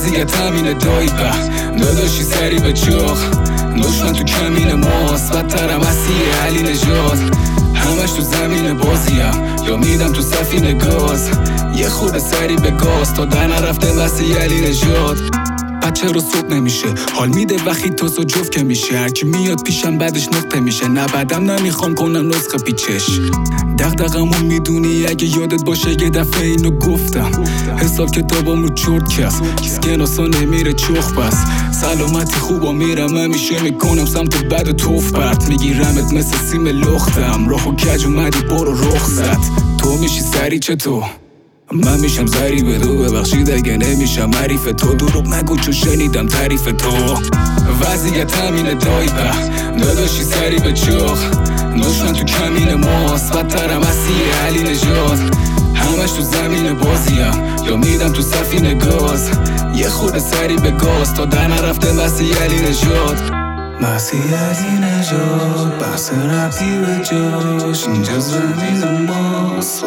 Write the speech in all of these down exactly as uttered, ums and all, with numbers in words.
وضعیت همینه دایقه داداشی سری به چاق دشمن تو کمین ماست بدترم مسیح علی نژاد همش تو زمین بازیم یا میدم تو سفینه گاز یه خورده سری به گاز تا در نرفته مسیح علی نژاد بچه رو صبح نمیشه حال میده وقتی توس و جفت که میشه هرکی میاد پیشم بعدش نقطه میشه نه بعدم نمیخوام کنم نسخه پیچش دغدغمون میدونی اگه یادت باشه یه دفعه اینو گفتم حساب کتابامو چرت کس اسکناسا نمیره چخ بس سلامتی خوبا میرم همیشه میکنم سمت بد و توف پرت میگیرمت مثل سیم لختم راهو کج اومدی برو رخصت تو میشی سری چطور من میشم زری به دو ببخشید اگه نمیشم حریف تو دروغ نگو چون شنیدم تعریف تو وضعیت همینه دایقه داداشی سری به چاق دشمن تو کمین ماست بدترم مسیح علی نژاد همش تو زمین بازیم یا میدم تو سفینه گاز یه خورده سری به گاز تا در نرفته مسیح علی نژاد مسیح علی نژاد بحث ربطی به جاش اینجا زمین ماست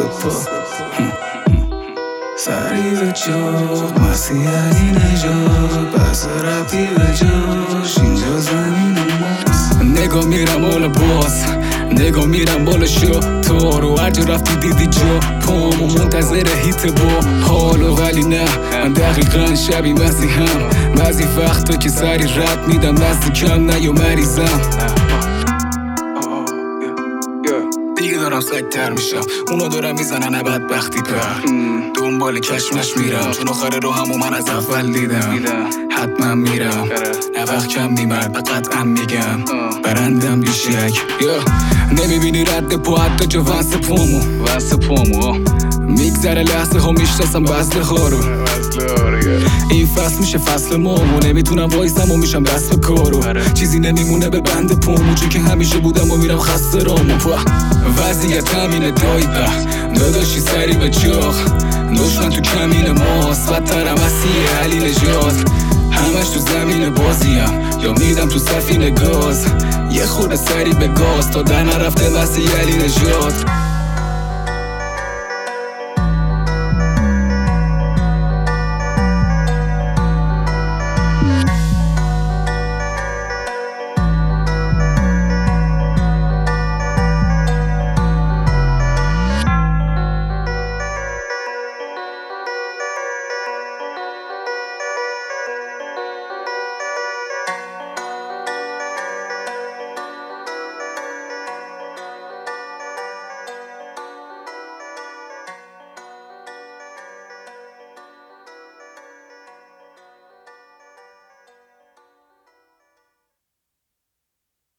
سری به چاق مسیح علی نژاد بحث ربطی به جاش اینجا زمین ماست نگاه میرم بالا باز نگاه میرم بالا شو تو رو هر جا رفتی دیدی جا پامو منتظر هیت با حالو ولی نه من دقیقا شبی مسیحم بعضی وقتا که سری رد میدم نزدیکم نه یا مریضم دیگه دارم سگتر میشم اونا دارم میزنن بدبختی پر دنبال کشمش میرم چون آخر رو همو من از اول دیدم حتما میرم نه وقت کم نیمرد قطعا میگم برندم بیشک نمیبینی رد پا حتی جا وست پامو وست پامو میگذره لحظه ها میشناسم بزله ها رو این فصل میشه فصل مامو نمیتونم وایسم و میشم دست به کارو چیزی نمیمونه به بند پامو چون که همیشه بودم و میرم خسته رامو وضعیت همینه دایقه داداشی سری به چاق دشمن تو کمین ماست بدترم مسیح علی نژاد همش تو زمین بازیم یا میدم تو سفینه گاز یه خورده سری به گاز تا در نرفته مسیح علی نژاد